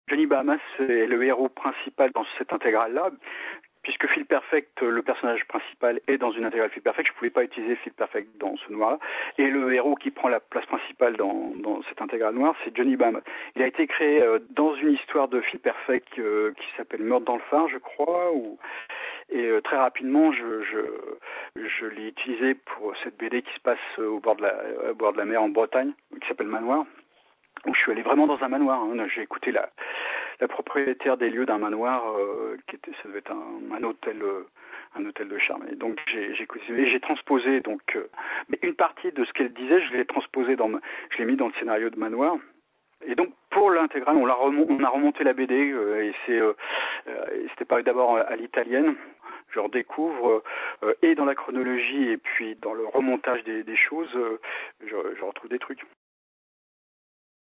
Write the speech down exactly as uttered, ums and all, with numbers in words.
Johnny Bahamas est le héros principal dans cette intégrale-là. Puisque Phil Perfect, le personnage principal, est dans une intégrale Phil Perfect, je ne pouvais pas utiliser Phil Perfect dans ce noir-là. Et le héros qui prend la place principale dans, dans cette intégrale noire, c'est Johnny Bahamas. Il a été créé euh, dans une histoire de Phil Perfect euh, qui s'appelle Meurtre dans le phare, je crois. Où... Et euh, très rapidement, je, je, je l'ai utilisé pour cette B D qui se passe au bord de la, au bord de la mer en Bretagne, qui s'appelle Manoir. Où je suis allé vraiment dans un manoir. Hein. J'ai écouté la, la propriétaire des lieux d'un manoir, euh, qui était, ça devait être un, un hôtel, euh, un hôtel de charme. Et donc j'ai, j'ai, j'ai transposé donc, euh, mais une partie de ce qu'elle disait, je l'ai transposé dans, je l'ai mis dans le scénario de Manoir. Et donc pour l'intégrale, on, l'a remont, on a remonté la B D euh, et c'est, euh, euh, c'était paru d'abord à l'italienne. Je redécouvre euh, et dans la chronologie et puis dans le remontage des, des choses, euh, je, je retrouve des trucs.